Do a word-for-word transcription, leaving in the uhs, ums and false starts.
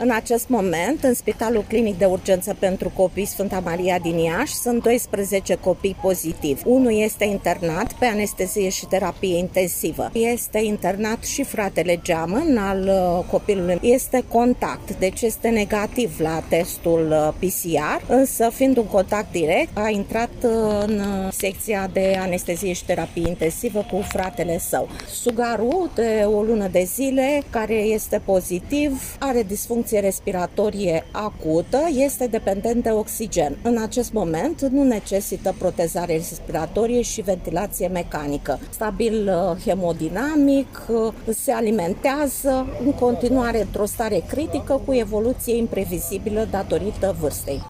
În acest moment, în Spitalul Clinic de Urgență pentru Copii Sfânta Maria din Iași, sunt doisprezece copii pozitivi. Unul este internat pe anestezie și terapie intensivă. Este internat și fratele geamăn al copilului. Este contact, deci este negativ la testul P C R, însă fiind un contact direct, a intrat în secția de anestezie și terapie intensivă cu fratele său. Sugarul de o lună de zile, care este pozitiv, are disfuncție respiratorie acută, este dependent de oxigen. În acest moment nu necesită protezare respiratorie și ventilație mecanică. Stabil hemodinamic, se alimentează în continuare într-o stare critică cu evoluție imprevizibilă datorită vârstei.